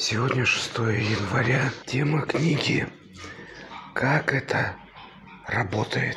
Сегодня 6 января. Тема книги «Как это работает?».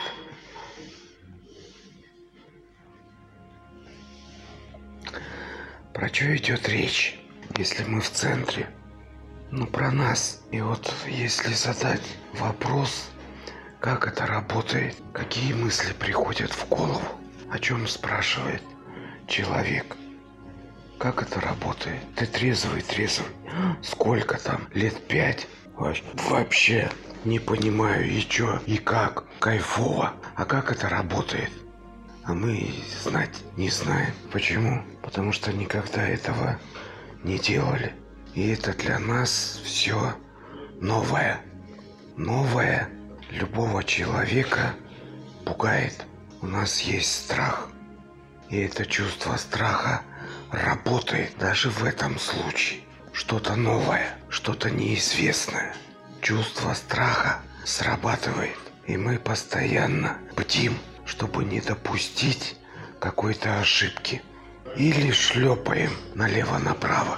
Про что идет речь, если мы в центре? Про нас. И вот если задать вопрос, как это работает, какие мысли приходят в голову, о чем спрашивает человек, как это работает? Ты трезвый. Сколько там? Лет 5? Вообще не понимаю, и чё, и как. Кайфово. А как это работает? А мы знать не знаем. Почему? Потому что никогда этого не делали. И это для нас все новое. Новое любого человека пугает. У нас есть страх. И это чувство страха работает даже в этом случае. Что-то новое, что-то неизвестное. Чувство страха срабатывает. И мы постоянно бдим, чтобы не допустить какой-то ошибки. Или шлепаем налево-направо.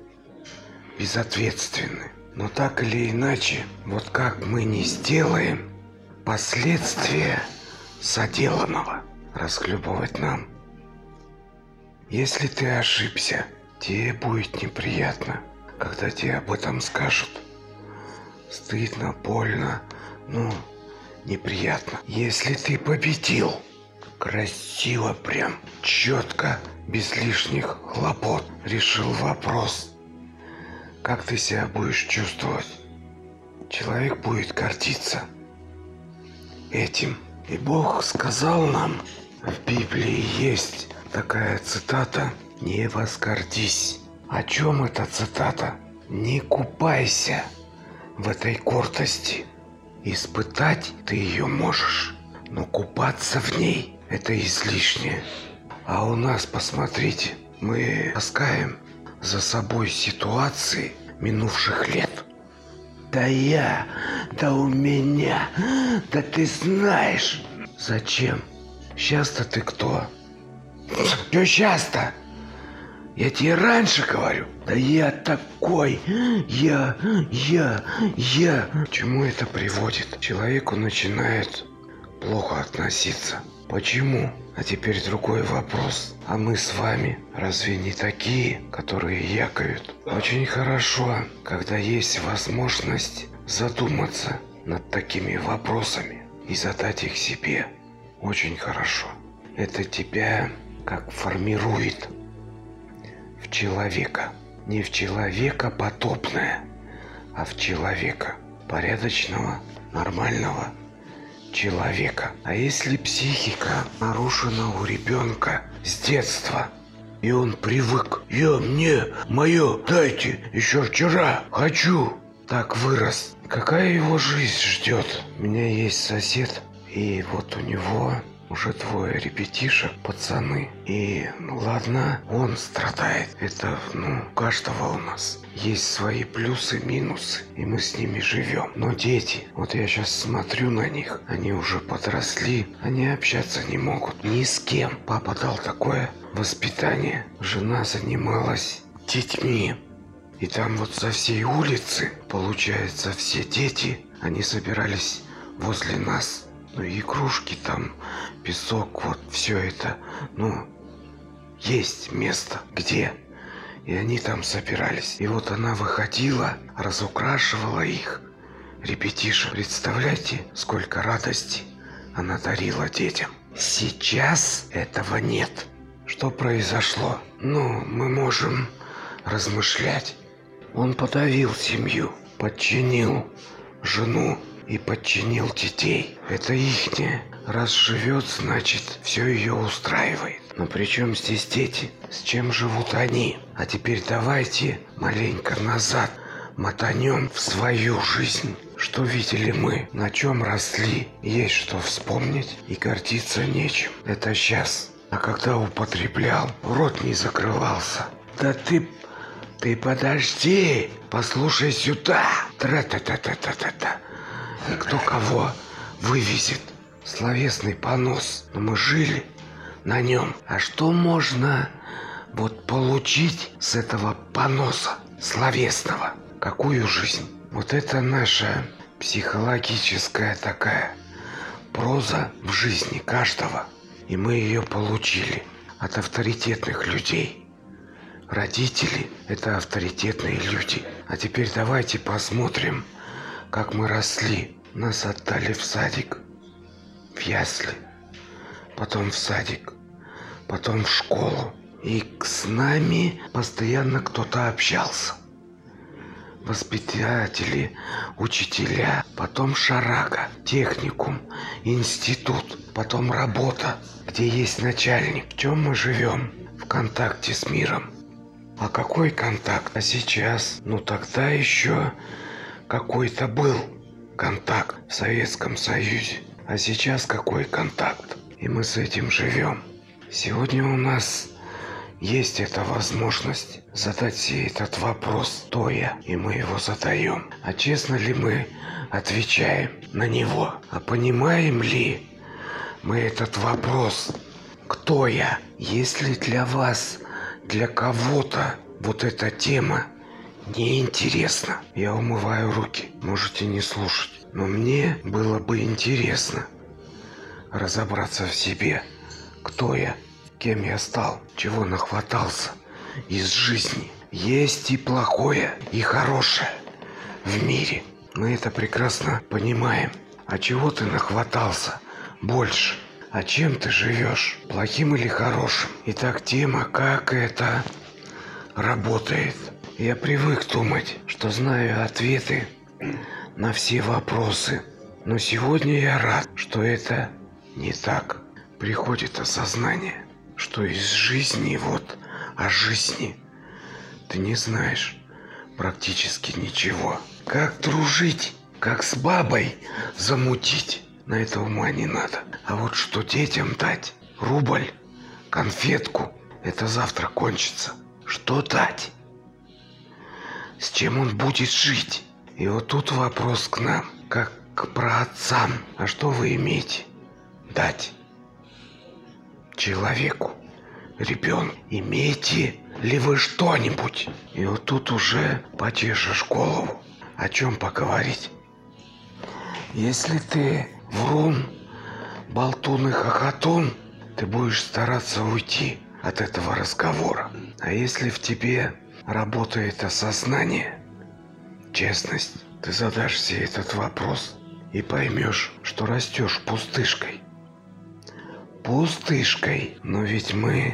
Безответственны. Но так или иначе, вот как мы не сделаем, последствия соделанного расхлебывать нам. Если ты ошибся, тебе будет неприятно, когда тебе об этом скажут. Стыдно, больно, неприятно. Если ты победил, красиво прям, четко, без лишних хлопот решил вопрос, как ты себя будешь чувствовать? Человек будет гордиться этим. И Бог сказал нам, в Библии есть такая цитата: «Не возгордись». О чем эта цитата? Не купайся в этой гордости. Испытать ты ее можешь, но купаться в ней – это излишнее. А у нас, посмотрите, мы таскаем за собой ситуации минувших лет. Да у меня, да ты знаешь. Зачем? Сейчас-то ты кто? Что сейчас-то? Я тебе раньше говорю. Да я такой. Я. К чему это приводит? Человеку начинает плохо относиться. Почему? А теперь другой вопрос. А мы с вами разве не такие, которые якают? Очень хорошо, когда есть возможность задуматься над такими вопросами и задать их себе. Очень хорошо. Это тебя как формирует в человека. Не в человека подобное, а в человека порядочного, нормального человека. А если психика нарушена у ребенка с детства, и он привык: мне мое дайте, еще вчера хочу, так вырос, какая его жизнь ждет? У меня есть сосед, и вот у него уже 2 ребятишек, пацаны. И, ладно, он страдает. Это, у каждого у нас есть свои плюсы, минусы, и мы с ними живем. Но дети, вот я сейчас смотрю на них, они уже подросли, они общаться не могут ни с кем. Папа дал такое воспитание, жена занималась детьми. И там вот со всей улицы, получается, все дети, они собирались возле нас. Игрушки там, песок, вот все это, есть место, где. И они там собирались. И вот она выходила, разукрашивала их, ребятишек. Представляете, сколько радости она дарила детям. Сейчас этого нет. Что произошло? Мы можем размышлять. Он подавил семью, подчинил жену и подчинил детей. Это ихнее. Раз живет, значит, все ее устраивает. Но при чем здесь дети? С чем живут они? А теперь давайте маленько назад мотанем в свою жизнь. Что видели мы? На чем росли? Есть что вспомнить, и гордиться нечем. Это сейчас. А когда употреблял, рот не закрывался. Да ты подожди, послушай сюда. Тра-та-та-та-та-та-та. И кто кого вывезет. Словесный понос. Но мы жили на нем. А что можно получить с этого поноса? словесного. Какую жизнь? Вот это наша психологическая такая проза в жизни каждого. И мы ее получили от авторитетных людей. Родители – это авторитетные люди. А теперь давайте посмотрим, как мы росли. Нас отдали в садик, в ясли, потом в садик, потом в школу. И с нами постоянно кто-то общался. Воспитатели, учителя, потом шарага, техникум, институт, потом работа, где есть начальник. В чем мы живем? В контакте с миром. А какой контакт? А сейчас? Ну тогда еще какой-то был контакт в Советском Союзе. А сейчас какой контакт? И мы с этим живем. Сегодня у нас есть эта возможность задать себе этот вопрос, кто я, и мы его задаем. А честно ли мы отвечаем на него? А понимаем ли мы этот вопрос, кто я? Если для вас, для кого-то вот эта тема неинтересна, я умываю руки, можете не слушать. Но мне было бы интересно разобраться в себе, кто я, кем я стал, чего нахватался из жизни. Есть и плохое, и хорошее в мире. Мы это прекрасно понимаем. А чего ты нахватался больше? А чем ты живешь? Плохим или хорошим? Итак, тема, как это работает. Я привык думать, что знаю ответы на все вопросы. Но сегодня я рад, что это не так. Приходит осознание, что из жизни, вот о жизни ты не знаешь практически ничего. Как дружить, как с бабой замутить, на это ума не надо. А вот что детям дать, рубль, конфетку, это завтра кончится. Что дать? С чем он будет жить? И вот тут вопрос к нам, как к праотцам. А что вы имеете дать человеку, ребенку? Имеете ли вы что-нибудь? И вот тут уже почешешь голову. О чем поговорить? Если ты врун, болтун и хохотун, ты будешь стараться уйти от этого разговора. А если в тебе работает осознание, честность, ты задашь себе этот вопрос и поймешь, что растешь пустышкой. Пустышкой. Но ведь мы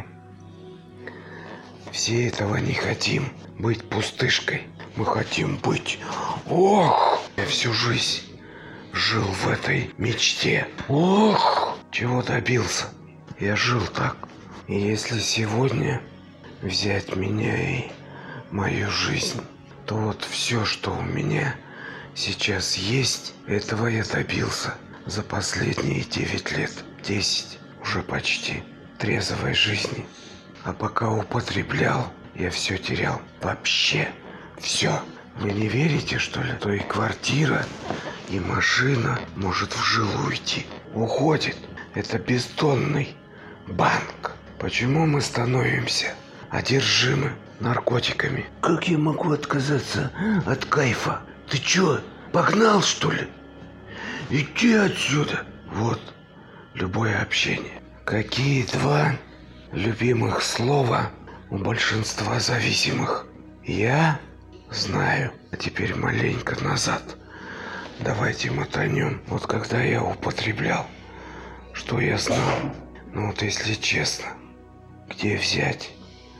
все этого не хотим, быть пустышкой. Мы хотим быть... Ох! Я всю жизнь жил в этой мечте. Ох! Чего добился? Я жил так. И если сегодня взять меня и мою жизнь, то вот все, что у меня сейчас есть, этого я добился за последние 9 лет. 10 уже почти трезвой жизни. А пока употреблял, я все терял. Вообще все. Вы не верите, что ли? То и квартира, и машина может в жилу уйти. Уходит. Это бездонный банк. Почему мы становимся одержимы наркотиками? Как я могу отказаться от кайфа? Ты чё, погнал, что ли? Иди отсюда. Вот, любое общение. Какие два любимых слова у большинства зависимых? Я знаю. А теперь маленько назад. Давайте мотанем. Вот когда я употреблял, что я знал? Ну вот если честно, где взять?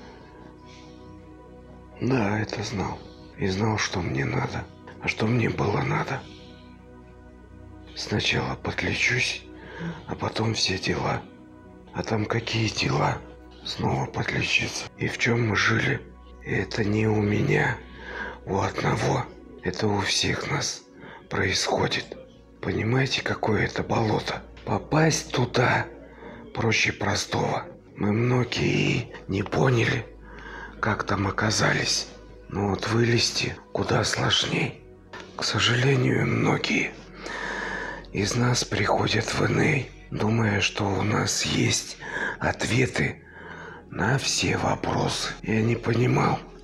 Да, это знал. И знал, что мне надо. А что мне было надо? Сначала подлечусь, а потом все дела. А там какие дела? Снова подлечиться. И в чем мы жили? И это не у меня, у одного. Это у всех нас происходит. Понимаете, какое это болото? Попасть туда проще простого. Мы многие не поняли, как там оказались. Но вот вылезти куда сложней. К сожалению, многие из нас приходят в НА, думая, что у нас есть ответы на все вопросы. Я не понимал,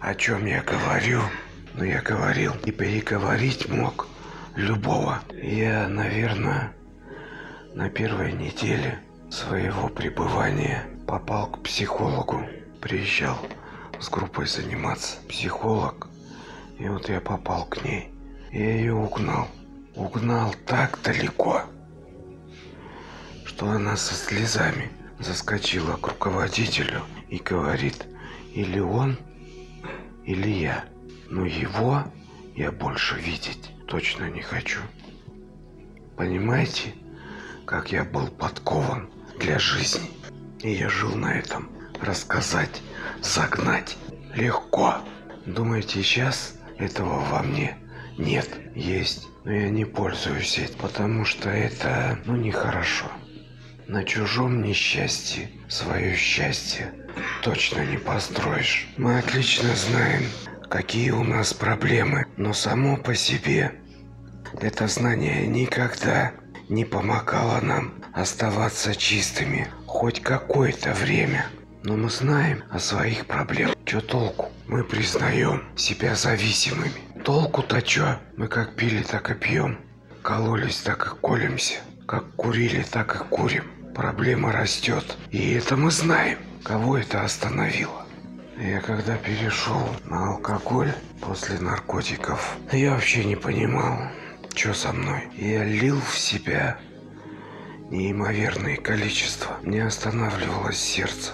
о чем я говорю. Но я говорил и переговорить мог любого. Я, наверное, на первой неделе своего пребывания попал к психологу. Приезжал с группой заниматься. Психолог. И вот я попал к ней. Я ее угнал. Угнал так далеко, что она со слезами заскочила к руководителю и говорит: или он, или я. Но его я больше видеть точно не хочу. Понимаете, как я был подкован для жизни? И я жил на этом. Рассказать, загнать легко. Думаете, сейчас этого во мне нет? Есть. Но я не пользуюсь этим, потому что это, нехорошо. На чужом несчастье свое счастье точно не построишь. Мы отлично знаем, какие у нас проблемы, но само по себе это знание никогда не помогало нам оставаться чистыми хоть какое-то время. Но мы знаем о своих проблемах. Чё толку? Мы признаем себя зависимыми. Толку-то чё? Мы как пили, так и пьем. Кололись, так и колемся. Как курили, так и курим. Проблема растет. И это мы знаем. Кого это остановило? Я когда перешел на алкоголь после наркотиков, я вообще не понимал, что со мной. Я лил в себя неимоверное количество. Не останавливалось сердце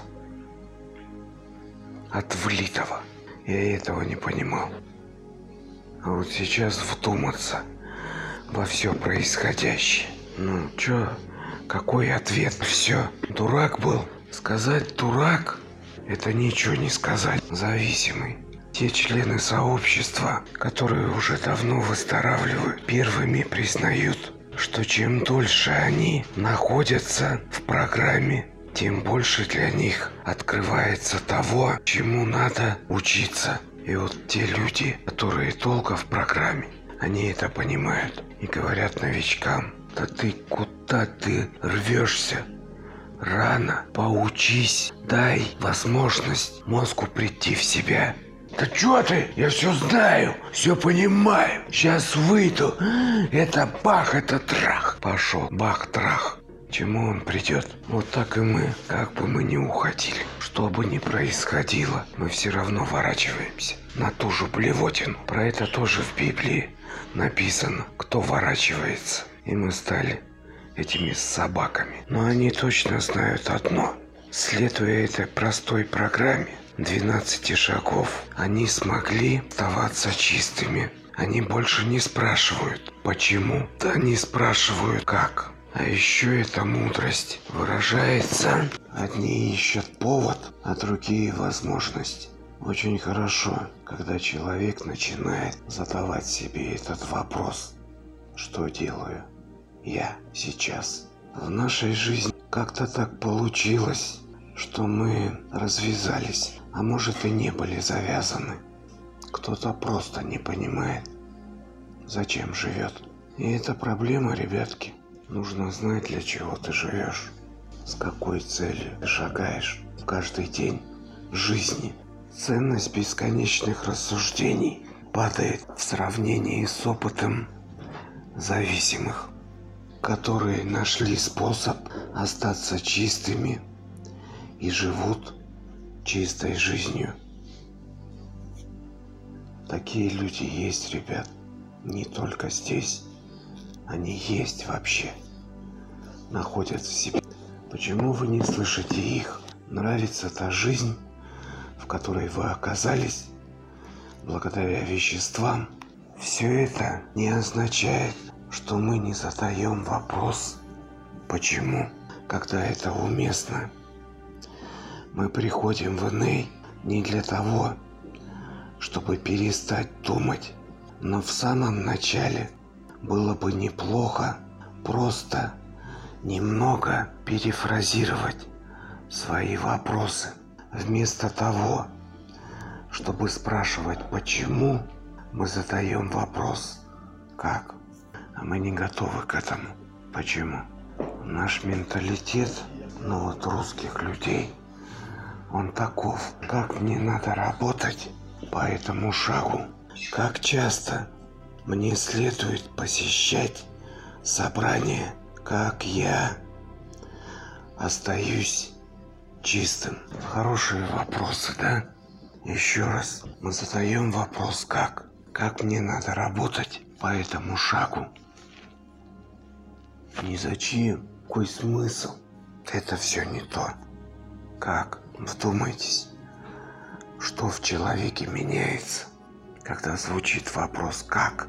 от влитого. Я этого не понимал. А вот сейчас вдуматься во все происходящее. Какой ответ? Все. Дурак был. Сказать дурак — это ничего не сказать. Зависимый. Те члены сообщества, которые уже давно выздоравливают, первыми признают, что чем дольше они находятся в программе, тем больше для них открывается того, чему надо учиться. И вот те люди, которые долго в программе, они это понимают и говорят новичкам: да ты куда ты рвешься? Рано, поучись, дай возможность мозгу прийти в себя. Да чё ты? Я все знаю, все понимаю. Сейчас выйду. Это бах, это трах. Пошел, бах-трах. Чему он придет? Вот так и мы, как бы мы ни уходили, что бы ни происходило, мы все равно ворачиваемся на ту же блевотину. Про это тоже в Библии написано, кто ворачивается. И мы стали этими собаками. Но они точно знают одно. Следуя этой простой программе 12 шагов, они смогли оставаться чистыми. Они больше не спрашивают, почему. Да они спрашивают, как. А еще эта мудрость выражается: одни ищут повод, а другие возможность. Очень хорошо, когда человек начинает задавать себе этот вопрос: что делаю я сейчас? В нашей жизни как-то так получилось, что мы развязались, а может и не были завязаны. Кто-то просто не понимает, зачем живет. И это проблема, ребятки. Нужно знать, для чего ты живешь, с какой целью ты шагаешь в каждый день жизни. Ценность бесконечных рассуждений падает в сравнении с опытом зависимых, которые нашли способ остаться чистыми и живут чистой жизнью. Такие люди есть, ребят, не только здесь. Они есть вообще, находят в себе. Почему вы не слышите их? Нравится та жизнь, в которой вы оказались благодаря веществам. Все это не означает, что мы не задаем вопрос, почему, когда это уместно. Мы приходим в НА не для того, чтобы перестать думать, но в самом начале было бы неплохо просто немного перефразировать свои вопросы. Вместо того, чтобы спрашивать почему, мы задаем вопрос как. А мы не готовы к этому. Почему? Наш менталитет, русских людей, он таков. Как мне надо работать, по этому шагу. Как часто мне следует посещать собрания, как я остаюсь чистым? Хорошие вопросы, да? Еще раз, мы задаем вопрос как? Как мне надо работать по этому шагу? Ни зачем, какой смысл? Это все не то. Как? Вдумайтесь, что в человеке меняется, когда звучит вопрос «как?».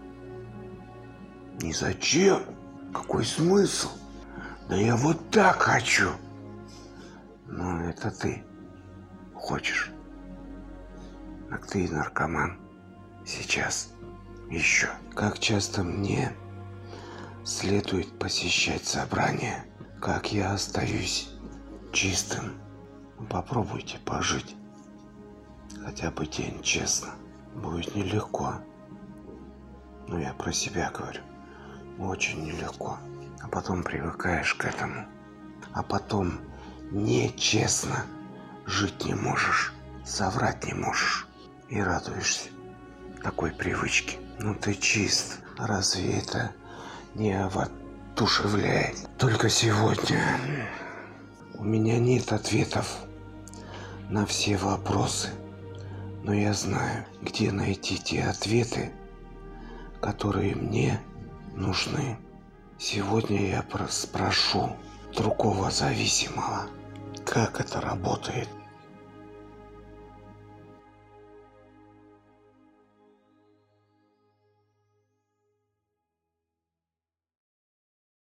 Ни зачем, какой смысл? Да я вот так хочу. Но это ты хочешь. Так ты и наркоман сейчас еще. Как часто мне следует посещать собрания, как я остаюсь чистым? Попробуйте пожить хотя бы день честно. Будет нелегко. Но я про себя говорю. Очень нелегко. А потом привыкаешь к этому. А потом нечестно жить не можешь, соврать не можешь. И радуешься такой привычке. Ну ты чист. Разве это не воодушевляет? Только сегодня у меня нет ответов на все вопросы. Но я знаю, где найти те ответы, которые мне нужны. Сегодня я спрошу другого зависимого, как это работает.